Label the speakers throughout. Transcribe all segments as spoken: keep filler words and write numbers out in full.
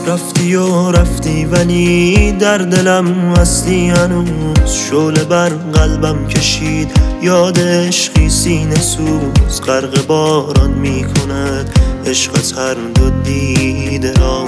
Speaker 1: رفتی و رفتی ولی در دلم هستی هنوز. شعله بر قلبم کشید یاد عشقی سینه سوز. غرق باران می کند عشقت هر دو دیده را.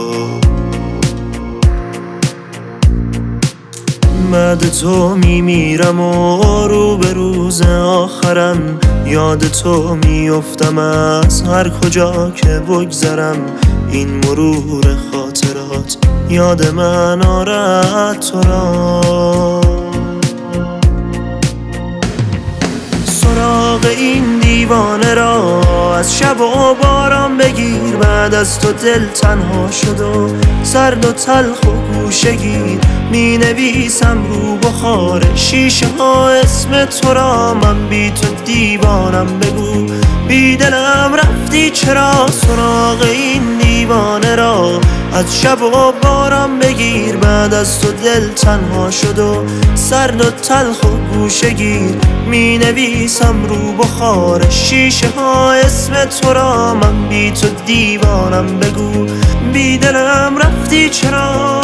Speaker 1: بعد تو می میرم و رو به روز آخرم. یاد تو می افتم از هر کجا که بگذرم. این مرور خاطرات یاد من آرد تو را. سراغ این دیوانه را از شب و باران بگیر. بعد از تو دل تنها شد و سرد و تلخ و گوشگیر. می نویسم رو بخار شیشه ها اسم تو را. من بی تو دیوانم بگو بی دلم رفتی چرا. سراغ این دیوانه را از شب و باران بگیر. بعد از تو دل تنها شد و سرد و تلخ و گوشگیر. می نویسم رو بخار شیشه ها اسم تو را. من بی تو دیوانم بگو بی دلم رفتی چرا.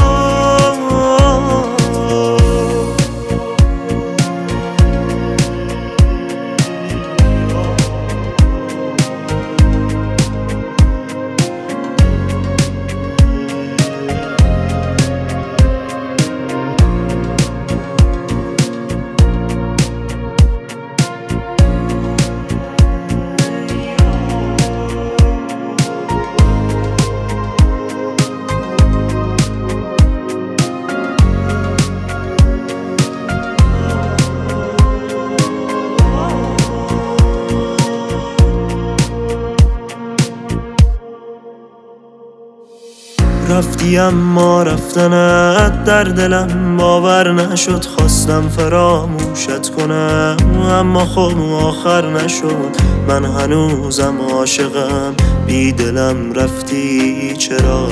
Speaker 1: رفتی اما رفتنت در دلم باور نشد. خواستم فراموشت کنم اما خب آخر نشد. من هنوزم عاشقم بی دلم رفتی چرا.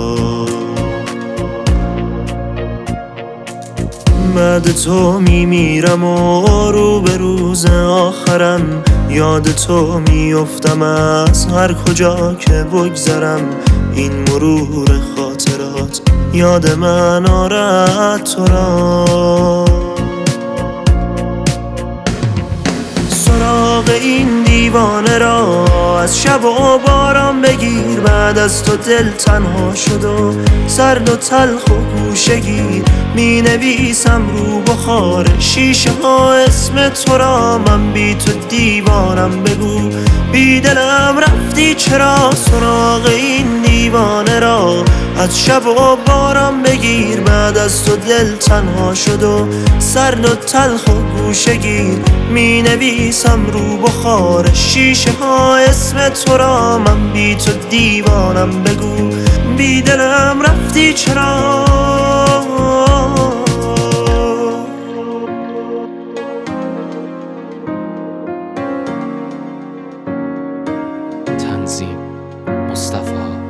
Speaker 1: بعد تو می میرم و رو به روز آخرم. یاد تو می افتم از هر کجا که بگذرم. این مرور خاطرات یاد من آرد تو را. سراغ این دیوانه را از شب و باران بگیر. بعد از تو دل تنها شد و سرد و تلخ و گوشگیر. می نویسم رو بخار شیشه ها اسم تو را. من بی تو دیوانم بگو بی دلم رفتی چرا. سراغ این دیوانه را از شب و باران بگیر. بعد از تو دل تنها شد و سرد و تلخ و گوشگیر. می نویسم رو بخار شیشه ها اسم تو را. من بی تو دیوانم بگو بی دلم رفتی چرا.
Speaker 2: تنظیم مصطفی